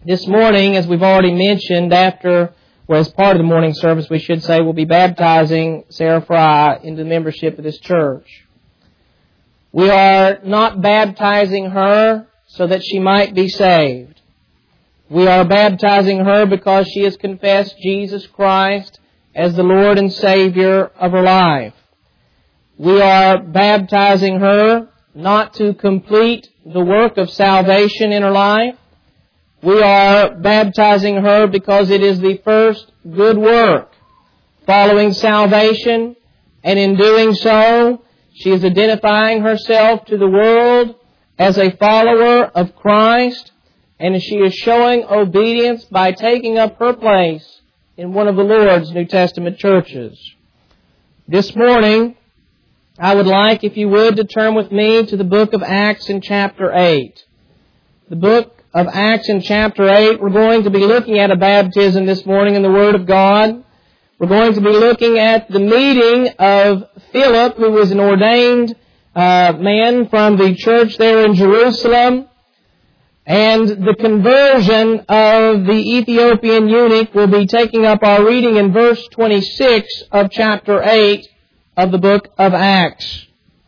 This morning, as we've already mentioned, as part of the morning service, we should say, we'll be baptizing Sarah Fry into membership of this church. We are not baptizing her so that she might be saved. We are baptizing her because she has confessed Jesus Christ as the Lord and Savior of her life. We are baptizing her not to complete the work of salvation in her life. We are baptizing her because it is the first good work following salvation, and in doing so, she is identifying herself to the world as a follower of Christ, and she is showing obedience by taking up her place in one of the Lord's New Testament churches. This morning, I would like, if you would, to turn with me to the book of Acts in chapter 8. The book of Acts in chapter 8, we're going to be looking at a baptism this morning in the Word of God. We're going to be looking at the meeting of Philip, who was an ordained man from the church there in Jerusalem, and the conversion of the Ethiopian eunuch. Will be taking up our reading in verse 26 of chapter 8 of the book of Acts.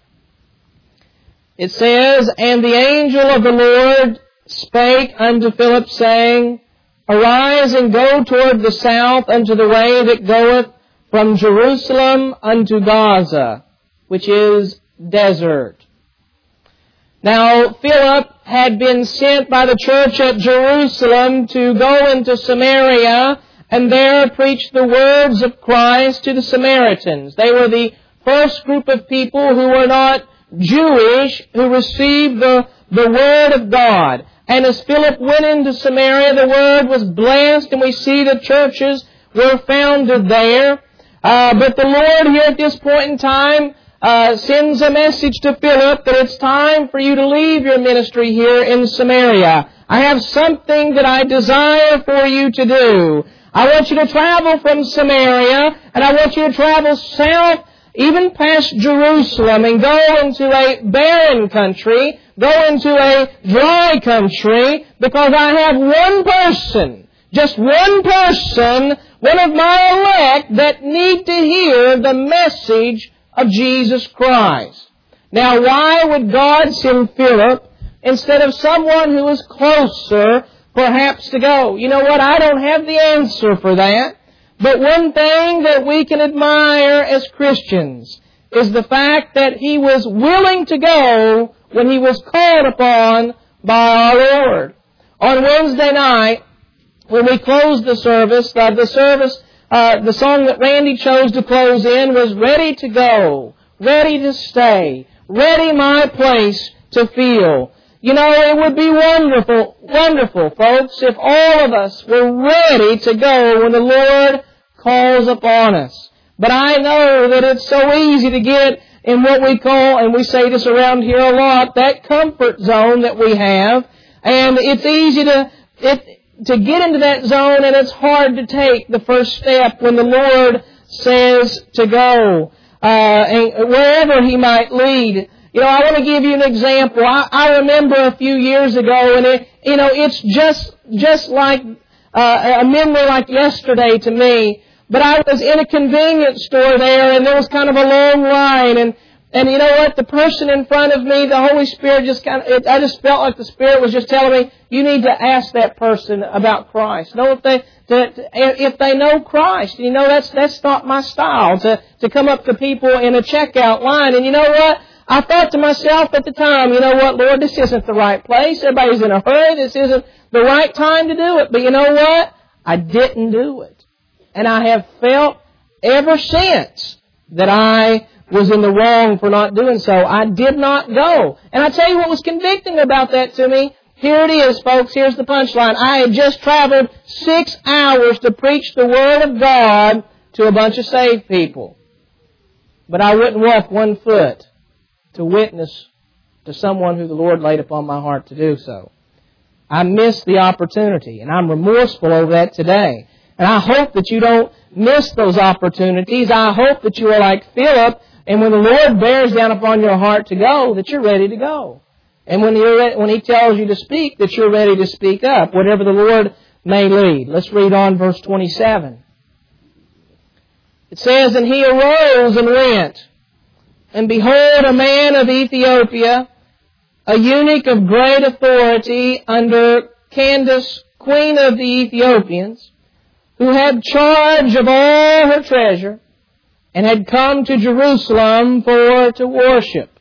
It says, "And the angel of the Lord spake unto Philip, saying, Arise and go toward the south unto the way that goeth from Jerusalem unto Gaza, which is desert." Now, Philip had been sent by the church at Jerusalem to go into Samaria and there preach the words of Christ to the Samaritans. They were the first group of people who were not Jewish who received the Word of God. And as Philip went into Samaria, the Word was blessed, and we see that churches were founded there. But the Lord here at this point in time sends a message to Philip that it's time for you to leave your ministry here in Samaria. I have something that I desire for you to do. I want you to travel from Samaria, and I want you to travel south, even past Jerusalem, and go into a barren country, go into a dry country, because I have one person, just one person, one of my elect, that need to hear the message of Jesus Christ. Now, why would God send Philip instead of someone who is closer, perhaps, to go? You know what? I don't have the answer for that. But one thing that we can admire as Christians is the fact that he was willing to go when he was called upon by our Lord. On Wednesday night, when we closed the service, the song that Randy chose to close in was "Ready to Go, Ready to Stay, Ready My Place to Feel." You know, it would be wonderful, wonderful, folks, if all of us were ready to go when the Lord calls upon us. But I know that it's so easy to get in what we call, and we say this around here a lot, that comfort zone that we have. And it's easy to get into that zone, and it's hard to take the first step when the Lord says to go, and wherever He might lead. You know, I want to give you an example. I remember a few years ago, and it's just like a memory like yesterday to me. But I was in a convenience store there, and there was kind of a long line, and you know what? The person in front of me, the Holy Spirit I just felt like the Spirit was just telling me, you need to ask that person about Christ. Know if they know Christ. You know, that's not my style, to come up to people in a checkout line. And you know what? I thought to myself at the time, you know what, Lord, this isn't the right place. Everybody's in a hurry. This isn't the right time to do it. But you know what? I didn't do it. And I have felt ever since that I was in the wrong for not doing so. I did not go. And I tell you what was convicting about that to me. Here it is, folks. Here's the punchline. I had just traveled 6 hours to preach the Word of God to a bunch of saved people. But I wouldn't walk 1 foot to witness to someone who the Lord laid upon my heart to do so. I missed the opportunity, and I'm remorseful over that today. And I hope that you don't miss those opportunities. I hope that you are like Philip, and when the Lord bears down upon your heart to go, that you're ready to go. And when He tells you to speak, that you're ready to speak up, whatever the Lord may lead. Let's read on verse 27. It says, "And he arose and went, and behold, a man of Ethiopia, a eunuch of great authority under Candace, queen of the Ethiopians, who had charge of all her treasure, and had come to Jerusalem for to worship."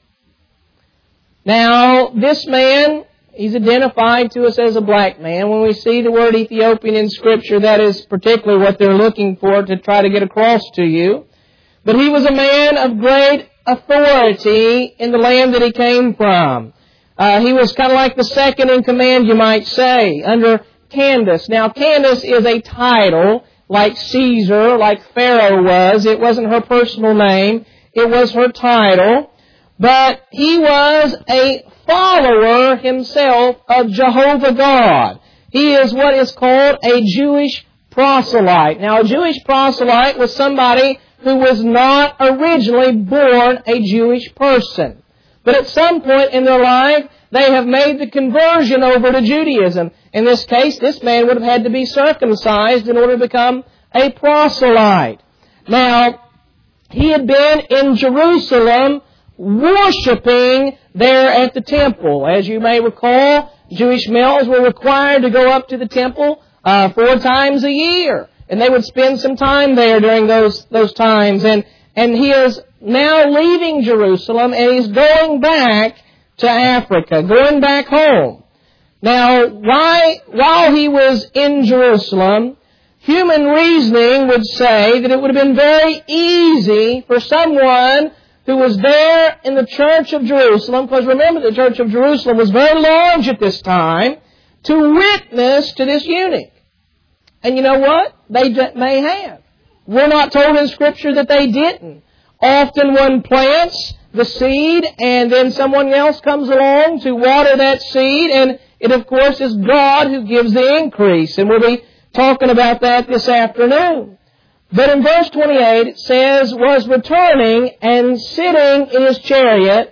Now, this man, he's identified to us as a black man. When we see the word Ethiopian in Scripture, that is particularly what they're looking for to try to get across to you. But he was a man of great authority in the land that he came from. He was kind of like the second in command, you might say, under Candace. Now, Candace is a title, like Caesar, like Pharaoh was. It wasn't her personal name. It was her title. But he was a follower himself of Jehovah God. He is what is called a Jewish proselyte. Now, a Jewish proselyte was somebody who was not originally born a Jewish person. But at some point in their life, they have made the conversion over to Judaism. In this case, this man would have had to be circumcised in order to become a proselyte. Now, he had been in Jerusalem worshiping there at the temple. As you may recall, Jewish males were required to go up to the temple 4 times a year. And they would spend some time there during those times. And he is now leaving Jerusalem, and he's going back to Africa, going back home. Now, while he was in Jerusalem, human reasoning would say that it would have been very easy for someone who was there in the Church of Jerusalem, because remember the Church of Jerusalem was very large at this time, to witness to this eunuch. And you know what? They may have. We're not told in Scripture that they didn't. Often one plants the seed and then someone else comes along to water that seed, and it of course is God who gives the increase. And we'll be talking about that this afternoon. But in verse 28 it says, "Was returning and sitting in his chariot,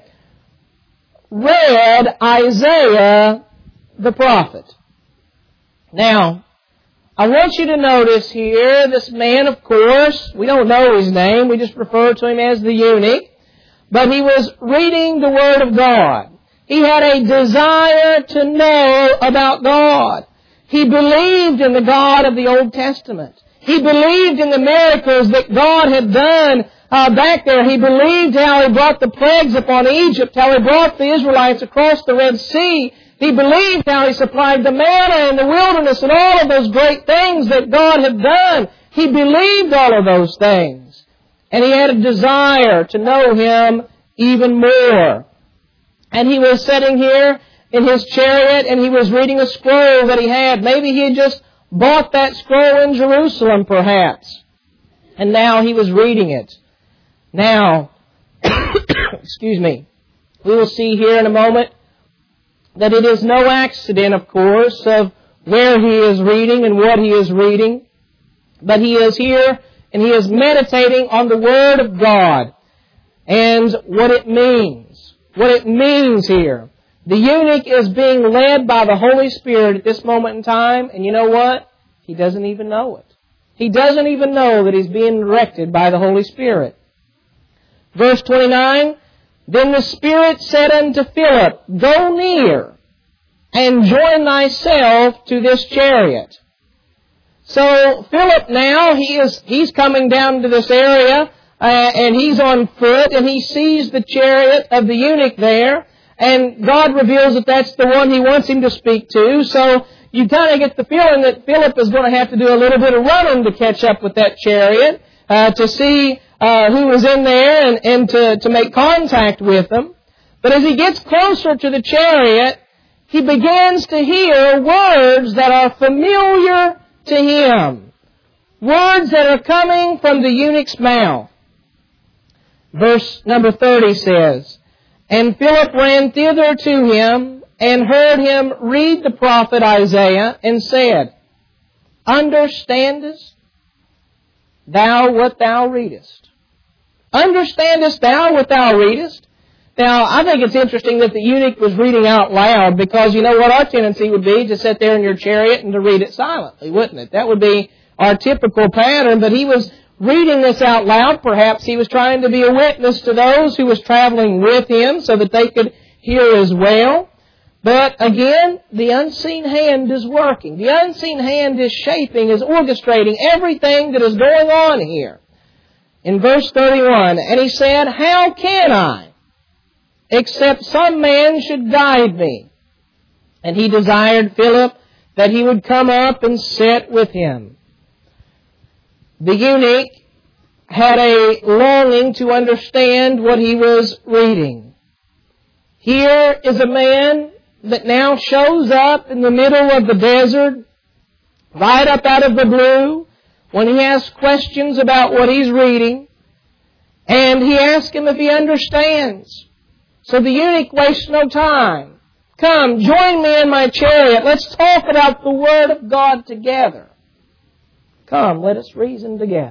read Isaiah the prophet." Now, I want you to notice here, this man, of course, we don't know his name, we just refer to him as the eunuch, but he was reading the Word of God. He had a desire to know about God. He believed in the God of the Old Testament. He believed in the miracles that God had done back there. He believed how He brought the plagues upon Egypt, how He brought the Israelites across the Red Sea. He believed how He supplied the manna in the wilderness and all of those great things that God had done. He believed all of those things. And he had a desire to know Him even more. And he was sitting here in his chariot and he was reading a scroll that he had. Maybe he had just bought that scroll in Jerusalem, perhaps. And now he was reading it. Now, excuse me, we will see here in a moment that it is no accident, of course, of where he is reading and what he is reading. But he is here and he is meditating on the Word of God and what it means. What it means here. The eunuch is being led by the Holy Spirit at this moment in time, and you know what? He doesn't even know it. He doesn't even know that he's being directed by the Holy Spirit. Verse 29, "Then the Spirit said unto Philip, Go near, and join thyself to this chariot." So Philip now, he's coming down to this area, and he's on foot, and he sees the chariot of the eunuch there, and God reveals that that's the one He wants him to speak to. So you kind of get the feeling that Philip is going to have to do a little bit of running to catch up with that chariot, to see who was in there and to make contact with them. But as he gets closer to the chariot, he begins to hear words that are familiar to him. Words that are coming from the eunuch's mouth. Verse number 30 says, "And Philip ran thither to him, and heard him read the prophet Isaiah, and said, Understandest thou what thou readest? Understandest thou what thou readest?" Now, I think it's interesting that the eunuch was reading out loud, because you know what our tendency would be? To sit there in your chariot and to read it silently, wouldn't it? That would be our typical pattern, but he was reading this out loud. Perhaps he was trying to be a witness to those who was traveling with him so that they could hear as well. But again, the unseen hand is working. The unseen hand is shaping, is orchestrating everything that is going on here. In verse 31, and he said, how can I, except some man should guide me? And he desired Philip that he would come up and sit with him. The eunuch had a longing to understand what he was reading. Here is a man that now shows up in the middle of the desert, right up out of the blue, when he asks questions about what he's reading, and he asks him if he understands. So the eunuch wastes no time. Come, join me in my chariot. Let's talk about the Word of God together. Come, let us reason together.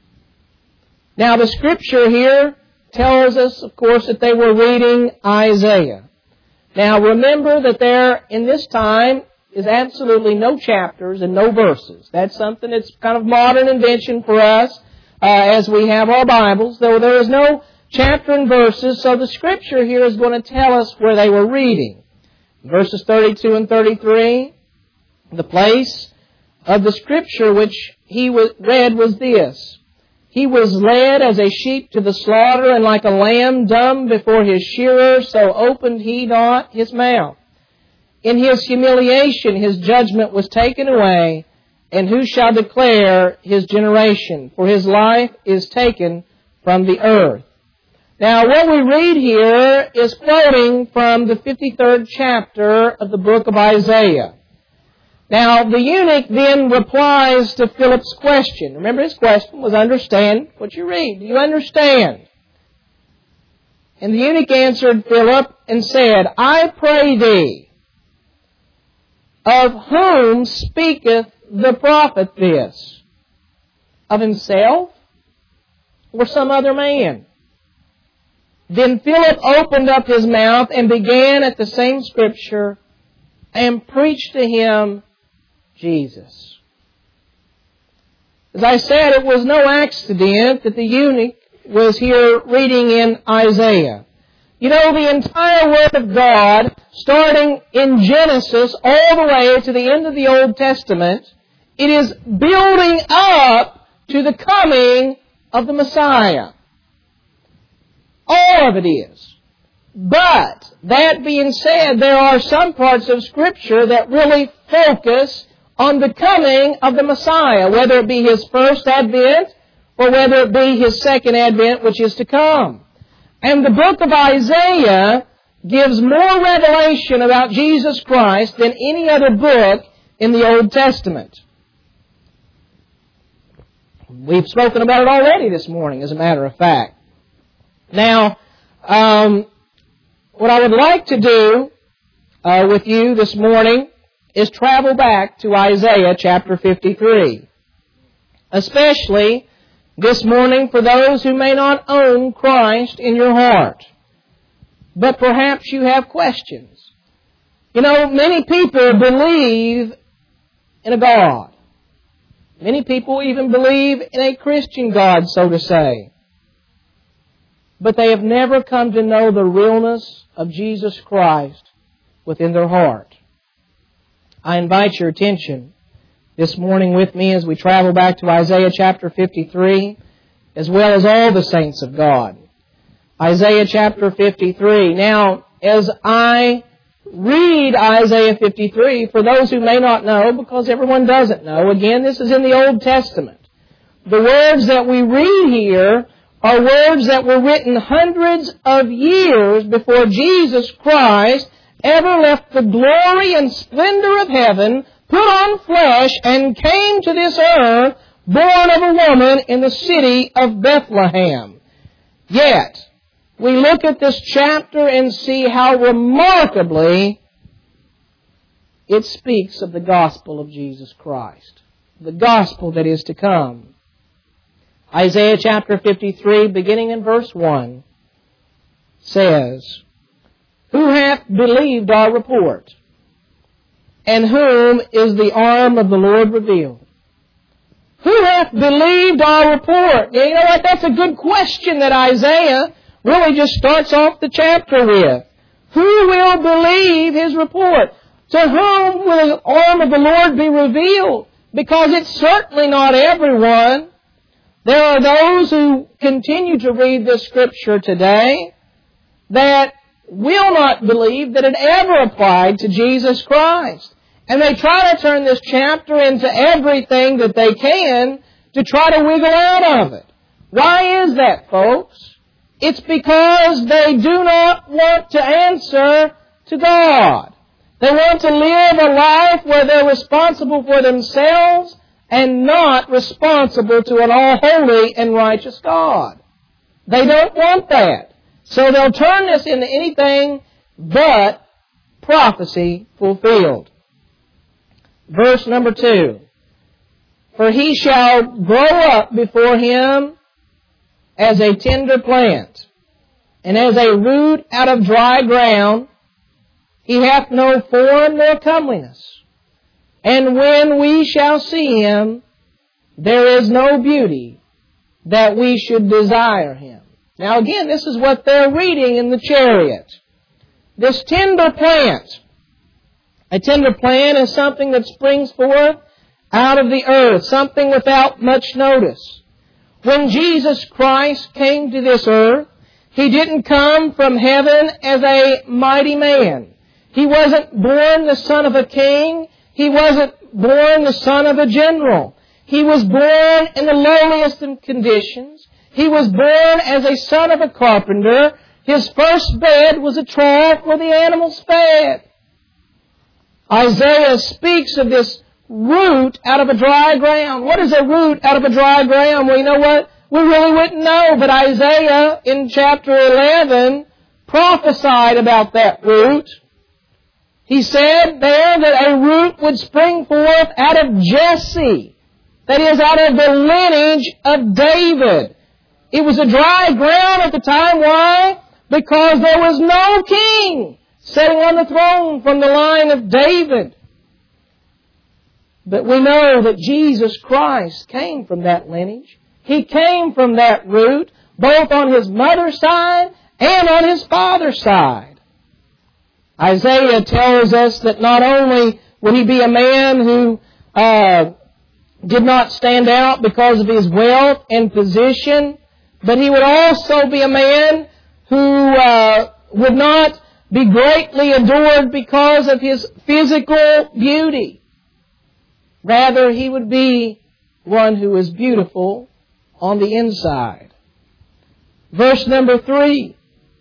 Now, the Scripture here tells us, of course, that they were reading Isaiah. Now, remember that there, in this time, is absolutely no chapters and no verses. That's something that's kind of modern invention for us as we have our Bibles, though there is no chapter and verses, so the Scripture here is going to tell us where they were reading. Verses 32 and 33, the place of the Scripture which he read was this. He was led as a sheep to the slaughter, and like a lamb dumb before his shearer, so opened he not his mouth. In his humiliation his judgment was taken away, and who shall declare his generation? For his life is taken from the earth. Now, what we read here is quoting from the 53rd chapter of the book of Isaiah. Now, the eunuch then replies to Philip's question. Remember, his question was, understand what you read. Do you understand? And the eunuch answered Philip and said, I pray thee, of whom speaketh the prophet this? Of himself or some other man? Then Philip opened up his mouth and began at the same Scripture and preached to him Jesus. As I said, it was no accident that the eunuch was here reading in Isaiah. You know, the entire Word of God, starting in Genesis all the way to the end of the Old Testament, it is building up to the coming of the Messiah. All of it is. But, that being said, there are some parts of Scripture that really focus on the coming of the Messiah, whether it be His first advent or whether it be His second advent, which is to come. And the book of Isaiah gives more revelation about Jesus Christ than any other book in the Old Testament. We've spoken about it already this morning, as a matter of fact. Now, what I would like to do with you this morning is travel back to Isaiah chapter 53. Especially this morning for those who may not own Christ in your heart. But perhaps you have questions. You know, many people believe in a God. Many people even believe in a Christian God, so to say. But they have never come to know the realness of Jesus Christ within their heart. I invite your attention this morning with me as we travel back to Isaiah chapter 53, as well as all the saints of God. Isaiah chapter 53. Now, as I read Isaiah 53, for those who may not know, because everyone doesn't know, again, this is in the Old Testament. The words that we read here are words that were written hundreds of years before Jesus Christ ever left the glory and splendor of heaven, put on flesh, and came to this earth, born of a woman in the city of Bethlehem. Yet, we look at this chapter and see how remarkably it speaks of the gospel of Jesus Christ, the gospel that is to come. Isaiah chapter 53, beginning in verse 1, says, "Who hath believed our report? And whom is the arm of the Lord revealed?" Who hath believed our report? You know what? That's a good question that Isaiah really just starts off the chapter with. Who will believe his report? To whom will the arm of the Lord be revealed? Because it's certainly not everyone. There are those who continue to read this Scripture today that will not believe that it ever applied to Jesus Christ. And they try to turn this chapter into everything that they can to try to wiggle out of it. Why is that, folks? It's because they do not want to answer to God. They want to live a life where they're responsible for themselves and not responsible to an all-holy and righteous God. They don't want that. So they'll turn this into anything but prophecy fulfilled. Verse number 2. "For he shall grow up before him as a tender plant, and as a root out of dry ground. He hath no form nor comeliness. And when we shall see him, there is no beauty that we should desire him." Now again, this is what they're reading in the chariot. This tender plant. A tender plant is something that springs forth out of the earth, something without much notice. When Jesus Christ came to this earth, He didn't come from heaven as a mighty man. He wasn't born the son of a king. He wasn't born the son of a general. He was born in the lowliest of conditions. He was born as a son of a carpenter. His first bed was a trough where the animals fed. Isaiah speaks of this root out of a dry ground. What is a root out of a dry ground? Well, you know what? We really wouldn't know, but Isaiah in chapter 11 prophesied about that root. He said there that a root would spring forth out of Jesse, that is, out of the lineage of David. It was a dry ground at the time. Why? Because there was no king sitting on the throne from the line of David. But we know that Jesus Christ came from that lineage. He came from that root, both on His mother's side and on His father's side. Isaiah tells us that not only would He be a man who did not stand out because of his wealth and position, but He would also be a man who would not be greatly adored because of His physical beauty. Rather, He would be one who is beautiful on the inside. Verse number 3.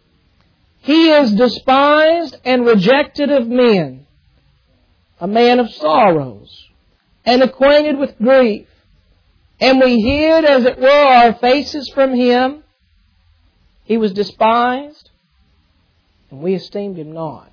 He is despised and rejected of men, a man of sorrows, and acquainted with grief. And we hid, as it were, our faces from Him. He was despised, and we esteemed Him not.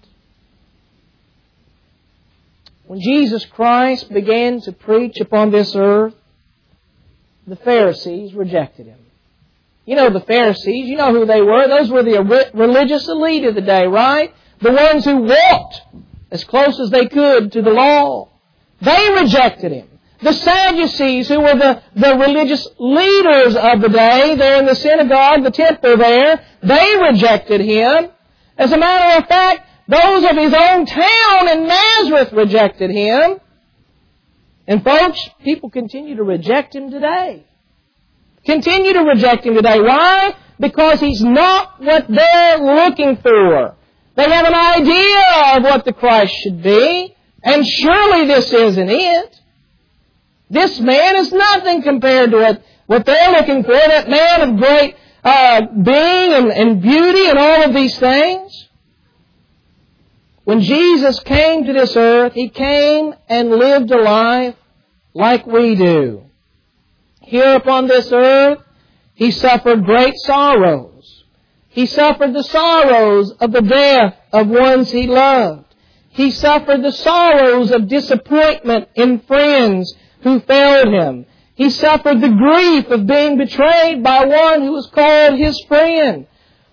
When Jesus Christ began to preach upon this earth, the Pharisees rejected Him. You know the Pharisees, you know who they were. Those were the religious elite of the day, right? The ones who walked as close as they could to the law. They rejected Him. The Sadducees, who were the religious leaders of the day, there in the synagogue, the temple there, they rejected Him. As a matter of fact, those of His own town in Nazareth rejected Him. And folks, people continue to reject Him today. Continue to reject Him today. Why? Because He's not what they're looking for. They have an idea of what the Christ should be, and surely this isn't it. This man is nothing compared to what they're looking for, that man of great being and beauty and all of these things. When Jesus came to this earth, He came and lived a life like we do. Here upon this earth, He suffered great sorrows. He suffered the sorrows of the death of ones He loved. He suffered the sorrows of disappointment in friends who failed Him. He suffered the grief of being betrayed by one who was called His friend.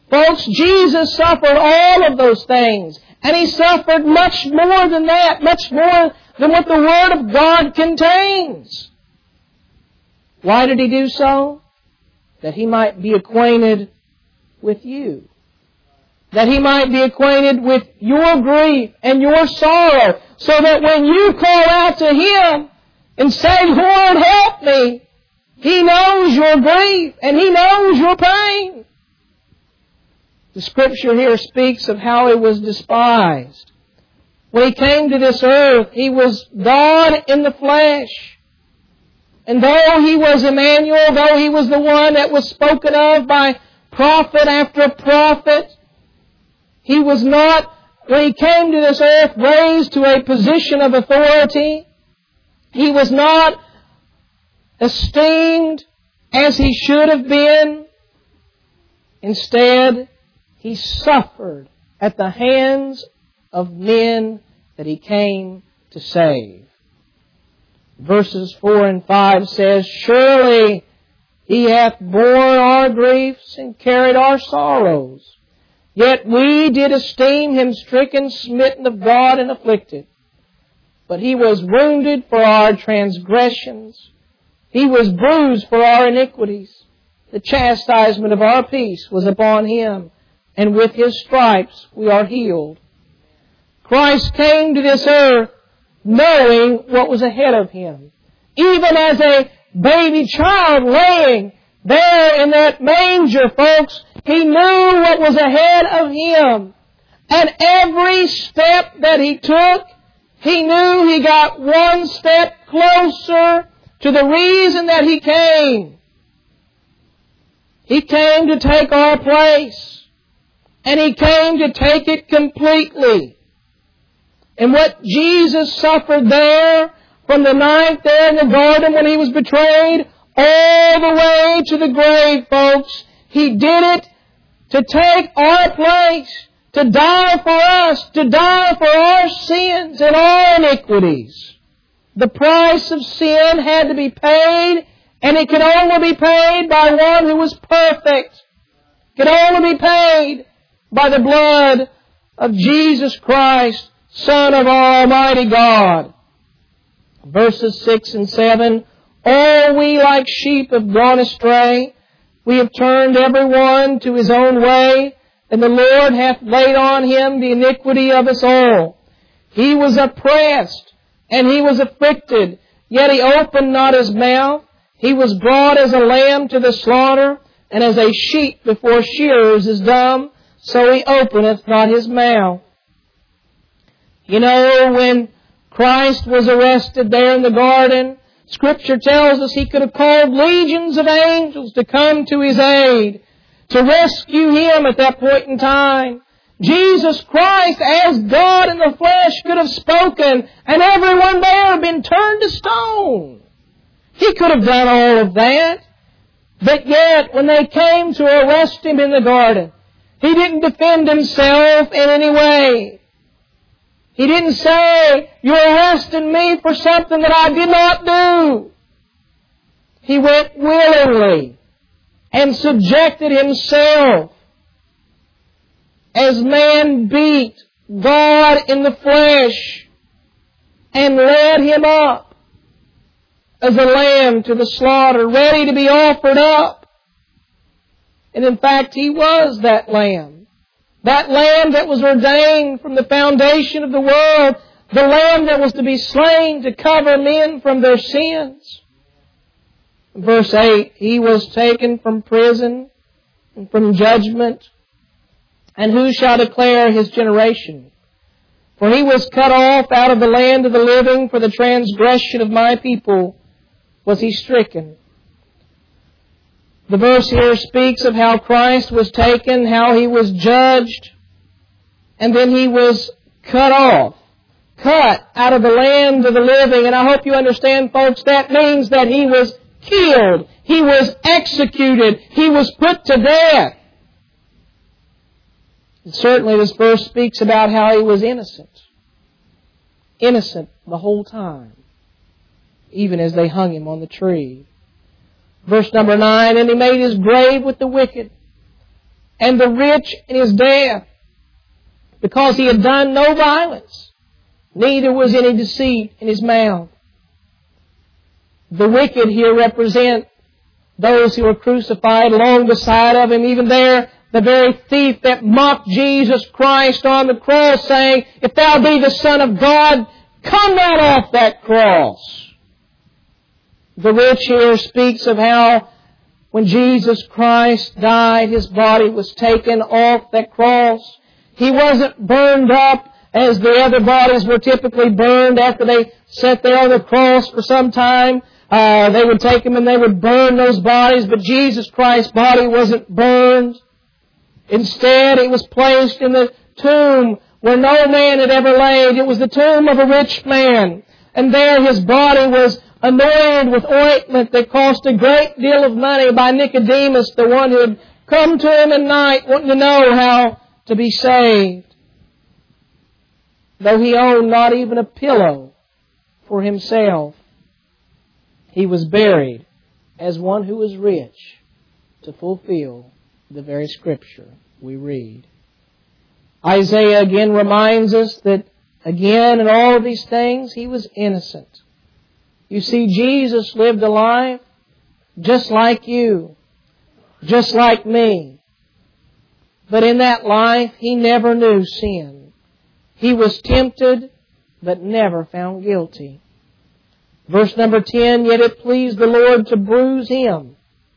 Folks, Jesus suffered all of those things. And He suffered much more than that, much more than what the Word of God contains. Why did He do so? That He might be acquainted with you. That He might be acquainted with your grief and your sorrow, so that when you call out to Him and say, Lord, help me, He knows your grief and He knows your pain. The Scripture here speaks of how He was despised. When He came to this earth, He was God in the flesh. And though He was Emmanuel, though He was the one that was spoken of by prophet after prophet, He was not, when He came to this earth, raised to a position of authority. He was not esteemed as He should have been. Instead, He suffered at the hands of men that He came to save. Verses 4 and 5 says, Surely He hath borne our griefs and carried our sorrows. Yet we did esteem Him stricken, smitten of God, and afflicted. But He was wounded for our transgressions. He was bruised for our iniquities. The chastisement of our peace was upon Him, and with His stripes we are healed. Christ came to this earth knowing what was ahead of Him. Even as a baby child laying there in that manger, folks, He knew what was ahead of Him. And every step that He took, He knew He got one step closer to the reason that He came. He came to take our place. And He came to take it completely. And what Jesus suffered there, from the night there in the garden when He was betrayed, all the way to the grave, folks, He did it to take our place, to die for us, to die for our sins and our iniquities. The price of sin had to be paid, and it could only be paid by one who was perfect. It could only be paid by the blood of Jesus Christ, Son of Almighty God. Verses 6 and 7, All we like sheep have gone astray. We have turned every one to his own way, and the Lord hath laid on Him the iniquity of us all. He was oppressed, and He was afflicted, yet He opened not His mouth. He was brought as a lamb to the slaughter, and as a sheep before shearers is dumb, so He openeth not His mouth. You know, when Christ was arrested there in the garden, Scripture tells us He could have called legions of angels to come to His aid, to rescue Him at that point in time. Jesus Christ, as God in the flesh, could have spoken, and everyone there been turned to stone. He could have done all of that. But yet, when they came to arrest Him in the garden, He didn't defend Himself in any way. He didn't say, You're arresting me for something that I did not do. He went willingly and subjected Himself as man beat God in the flesh and led Him up as a lamb to the slaughter, ready to be offered up. And in fact, He was that lamb. That lamb that was ordained from the foundation of the world. The lamb that was to be slain to cover men from their sins. Verse 8, He was taken from prison and from judgment. And who shall declare His generation? For He was cut off out of the land of the living. For the transgression of my people was He stricken. The verse here speaks of how Christ was taken, how He was judged, and then He was cut off, cut out of the land of the living. And I hope you understand, folks, that means that He was killed, He was executed, He was put to death. And certainly this verse speaks about how He was innocent. Innocent the whole time, even as they hung Him on the tree. Verse number 9, And He made His grave with the wicked, and the rich in his death, because he had done no violence, neither was any deceit in his mouth. The wicked here represent those who were crucified along beside of him. Even there, the very thief that mocked Jesus Christ on the cross, saying, "If thou be the Son of God, come down off that cross." The rich here speaks of how when Jesus Christ died, His body was taken off that cross. He wasn't burned up as the other bodies were typically burned after they sat there on the cross for some time. They would take them and they would burn those bodies, but Jesus Christ's body wasn't burned. Instead, it was placed in the tomb where no man had ever laid. It was the tomb of a rich man. And there his body was anointed with ointment that cost a great deal of money by Nicodemus, the one who had come to him at night wanting to know how to be saved. Though he owned not even a pillow for himself, he was buried as one who was rich to fulfill the very Scripture we read. Isaiah again reminds us that, again, in all of these things, he was innocent. You see, Jesus lived a life just like you, just like me. But in that life, he never knew sin. He was tempted, but never found guilty. Verse number 10, "Yet it pleased the Lord to bruise him.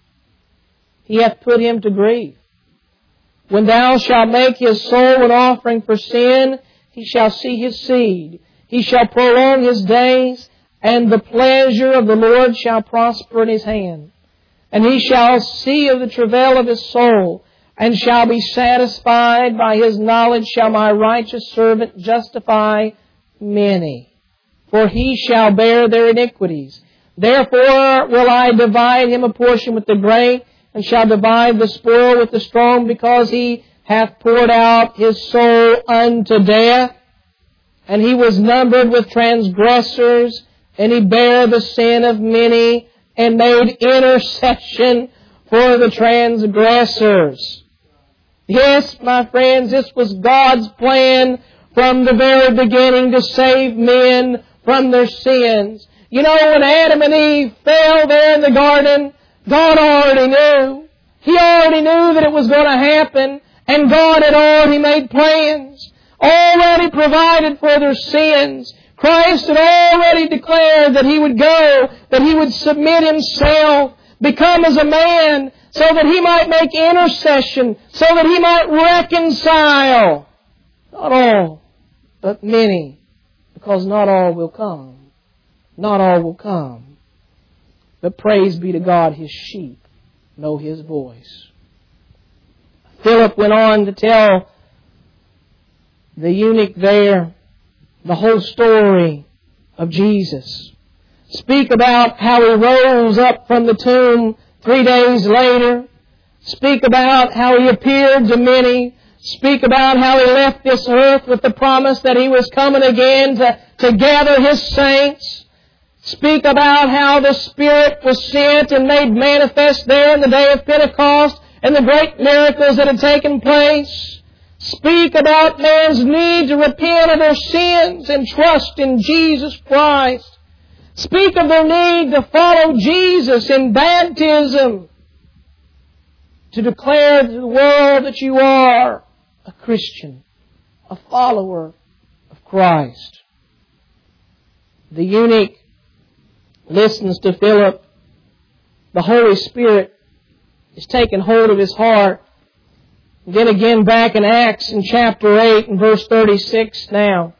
He hath put him to grief. When thou shalt make his soul an offering for sin, he shall see his seed. He shall prolong his days, and the pleasure of the Lord shall prosper in his hand. And he shall see of the travail of his soul, and shall be satisfied. By his knowledge shall my righteous servant justify many, for he shall bear their iniquities. Therefore will I divide him a portion with the great, and shall divide the spoil with the strong, because he hath poured out his soul unto death. And he was numbered with transgressors, and he bare the sin of many, and made intercession for the transgressors." Yes, my friends, this was God's plan from the very beginning to save men from their sins. You know, when Adam and Eve fell there in the garden, God already knew. He already knew that it was going to happen, and God had already made plans, already provided for their sins. Christ had already declared that He would go, that He would submit Himself, become as a man, so that He might make intercession, so that He might reconcile. Not all, but many, because not all will come. Not all will come. But praise be to God, His sheep know His voice. Philip went on to tell the eunuch there the whole story of Jesus. Speak about how He rose up from the tomb 3 days later. Speak about how He appeared to many. Speak about how He left this earth with the promise that He was coming again to gather His saints. Speak about how the Spirit was sent and made manifest there in the day of Pentecost and the great miracles that had taken place. Speak about man's need to repent of their sins and trust in Jesus Christ. Speak of their need to follow Jesus in baptism, to declare to the world that you are a Christian, a follower of Christ. The eunuch listens to Philip. The Holy Spirit is taking hold of his heart. Then again back in Acts in chapter 8 and verse 36 now.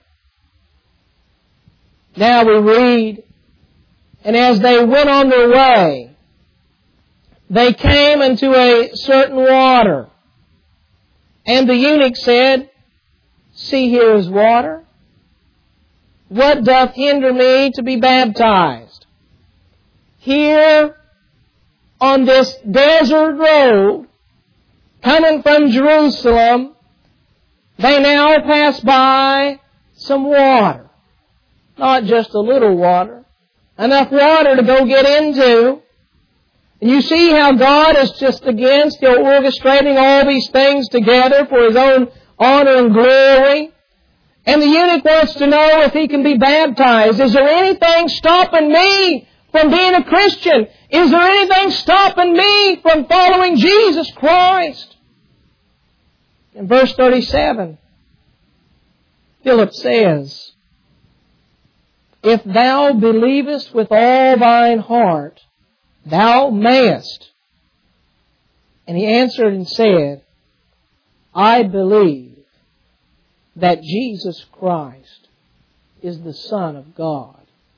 Now we read, "And as they went on their way, they came into a certain water. And the eunuch said, See, here is water. What doth hinder me to be baptized? Here on this desert road, coming from Jerusalem, they now pass by some water. Not just a little water. Enough water to go get into. And you see how God is just again still orchestrating all these things together for His own honor and glory. And the eunuch wants to know if he can be baptized. Is there anything stopping me from being a Christian? Is there anything stopping me from following Jesus Christ? In verse 37, Philip says, If thou believest with all thine heart, thou mayest. And he answered and said, I believe that Jesus Christ is the Son of God.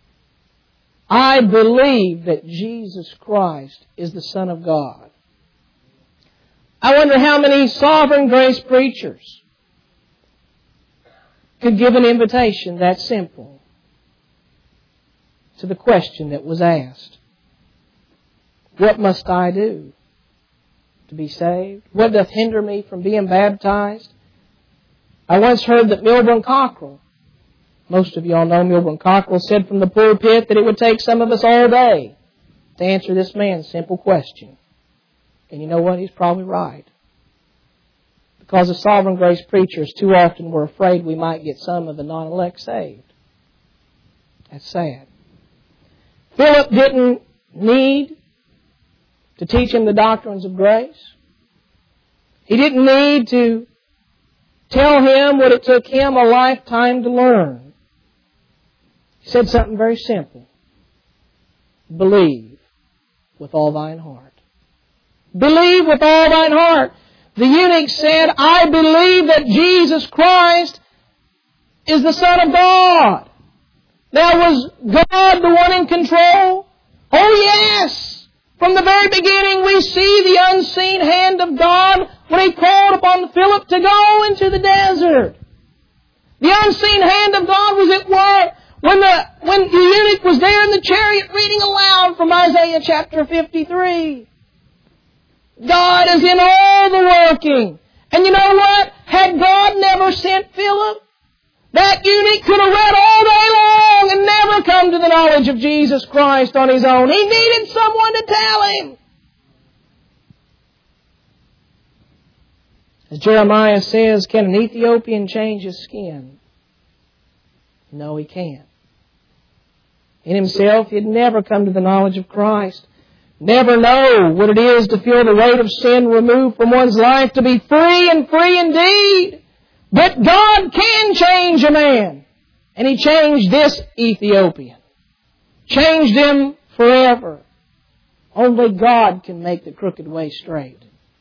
I believe that Jesus Christ is the Son of God. I wonder how many sovereign grace preachers could give an invitation that simple to the question that was asked. What must I do to be saved? What doth hinder me from being baptized? I once heard that Milburn Cockrell, most of you all know Milburn Cockrell, said from the pulpit that it would take some of us all day to answer this man's simple question. And you know what? He's probably right. Because the sovereign grace preachers too often were afraid we might get some of the non-elect saved. That's sad. Philip didn't need to teach him the doctrines of grace. He didn't need to tell him what it took him a lifetime to learn. He said something very simple. Believe with all thine heart. Believe with all thine heart. The eunuch said, I believe that Jesus Christ is the Son of God. Now, was God the one in control? Oh, yes! From the very beginning, we see the unseen hand of God when He called upon Philip to go into the desert. The unseen hand of God was at work when the eunuch was there in the chariot reading aloud from Isaiah chapter 53. God is in all the working. And you know what? Had God never sent Philip, that eunuch could have read all day long and never come to the knowledge of Jesus Christ on his own. He needed someone to tell him. As Jeremiah says, can an Ethiopian change his skin? No, he can't. In himself, he'd never come to the knowledge of Christ. Never know what it is to feel the weight of sin removed from one's life, to be free and free indeed. But God can change a man. And He changed this Ethiopian. Changed him forever. Only God can make the crooked way straight.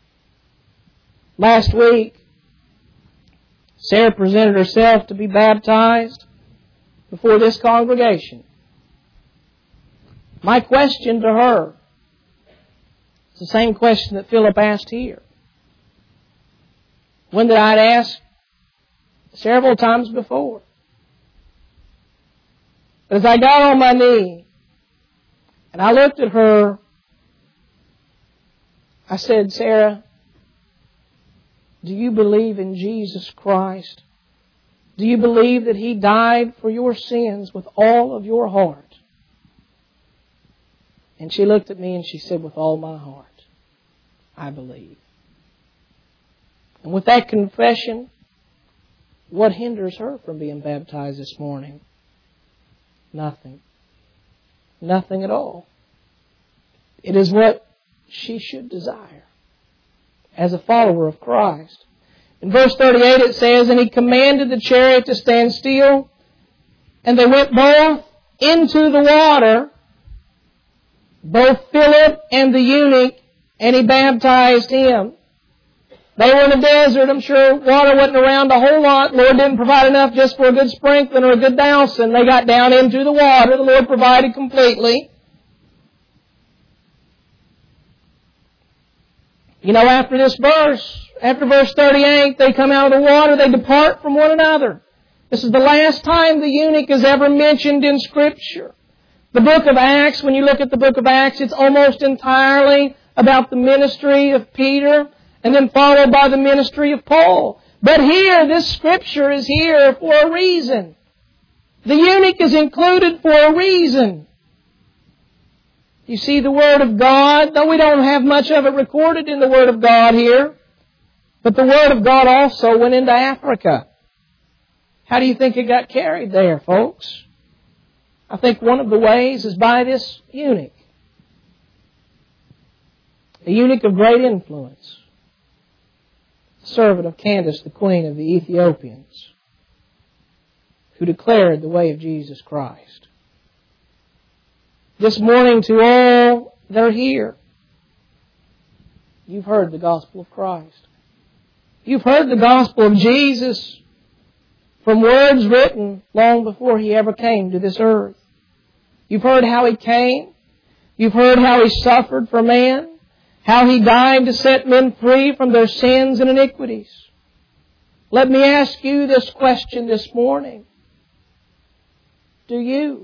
Last week, Sarah presented herself to be baptized before this congregation. My question to her is the same question that Philip asked here. One that I'd asked several times before. But as I got on my knee and I looked at her, I said, Sarah, do you believe in Jesus Christ? Do you believe that He died for your sins with all of your heart? And she looked at me and she said, with all my heart, I believe. And with that confession, what hinders her from being baptized this morning? Nothing. Nothing at all. It is what she should desire as a follower of Christ. In verse 38 it says, and He commanded the chariot to stand still, and they went both into the water, both Philip and the eunuch, and He baptized him. They were in the desert. I'm sure water wasn't around a whole lot. The Lord didn't provide enough just for a good sprinkling or a good dousing. They got down into the water. The Lord provided completely. You know, after this verse, after verse 38, they come out of the water. They depart from one another. This is the last time the eunuch is ever mentioned in Scripture. The book of Acts, when you look at the book of Acts, it's almost entirely about the ministry of Peter, and then followed by the ministry of Paul. But here, this Scripture is here for a reason. The eunuch is included for a reason. You see, the Word of God, though we don't have much of it recorded in the Word of God here, but the Word of God also went into Africa. How do you think it got carried there, folks? I think one of the ways is by this eunuch. A eunuch of great influence. Servant of Candace, the queen of the Ethiopians, who declared the way of Jesus Christ. This morning, to all that are here, you've heard the gospel of Christ. You've heard the gospel of Jesus from words written long before He ever came to this earth. You've heard how He came. You've heard how He suffered for man, how He died to set men free from their sins and iniquities. Let me ask you this question this morning. Do you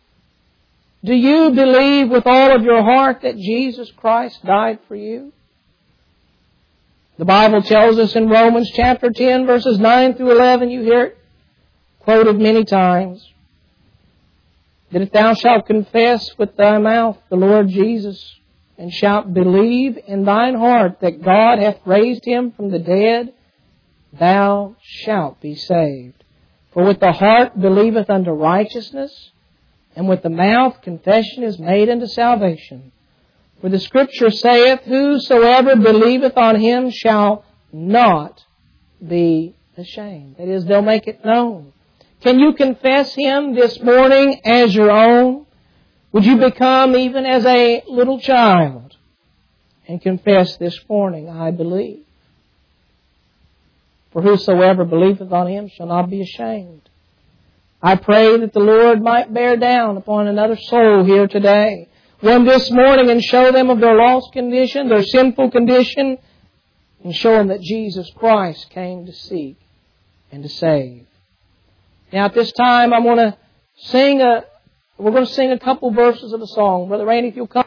believe with all of your heart that Jesus Christ died for you? The Bible tells us in Romans chapter 10, verses 9 through 11, you hear it quoted many times, that if thou shalt confess with thy mouth the Lord Jesus, and shalt believe in thine heart that God hath raised Him from the dead, thou shalt be saved. For with the heart believeth unto righteousness, and with the mouth confession is made unto salvation. For the Scripture saith, whosoever believeth on Him shall not be ashamed. That is, they'll make it known. Can you confess Him this morning as your own? Would you become even as a little child and confess this morning, I believe? For whosoever believeth on Him shall not be ashamed. I pray that the Lord might bear down upon another soul here today, one this morning, and show them of their lost condition, their sinful condition, and show them that Jesus Christ came to seek and to save. Now at this time we're going to sing a couple verses of a song. Brother Randy, if you'll come.